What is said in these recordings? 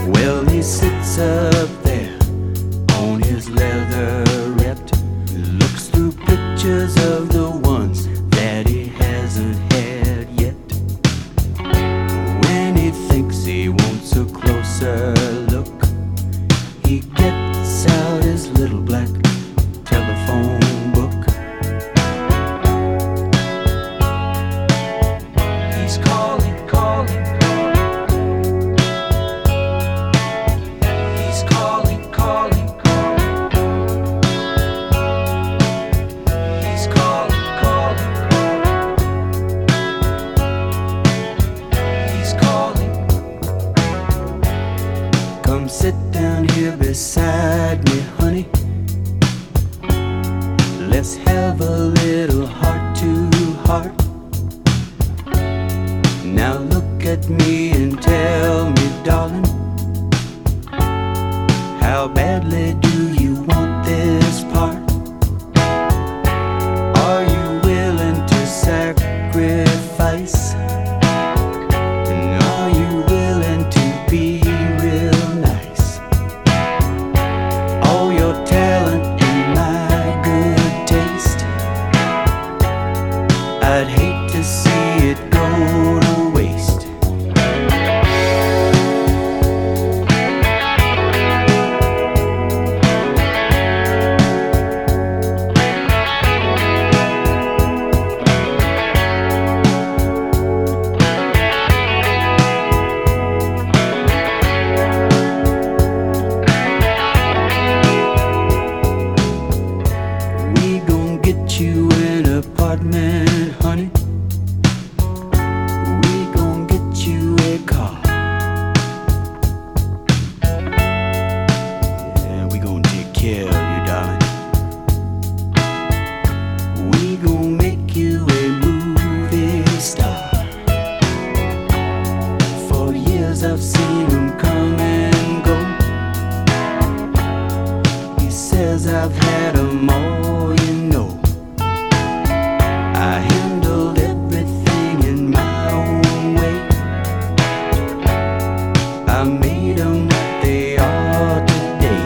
Well, he sits up there on his leatherette, looks through pictures of the ones that he hasn't had yet. When he thinks he wants a closer look, he gets out his little black telephone book. He's calling, calling, calling. He's calling, calling, calling. He's calling, calling, calling. He's calling. Come sit down here beside me, honey. Let's have a little heart to heart. Now look at me and tell me, darling, how badly do you want this part? Are you willing to sacrifice? And are you willing to be real nice? All your talent and my good taste, I'd hate to see it go to waste. We gon' get you an apartment, honey. We gon' get you a car. Yeah, we gon' take care of you, darling. We gon' make you a movie star. For years I've seen him come and go. He says I've had 'em all, you know. I handled everything in my own way. I made 'em what they are today.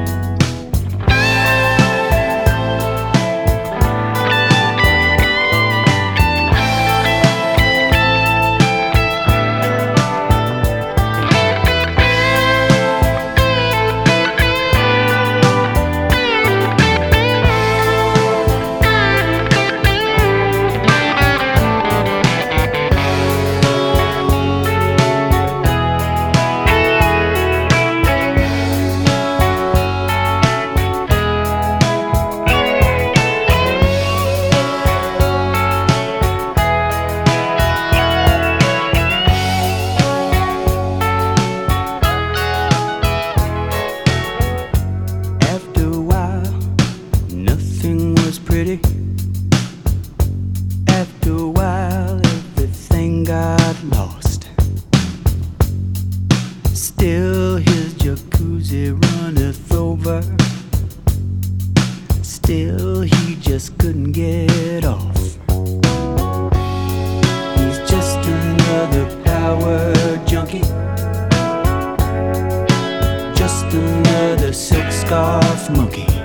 After a while, nothing was pretty. After a while, everything got lost. Still his jacuzzi runneth over. Still he just couldn't get off. He's just another power junkie, just another silk scarf monkey.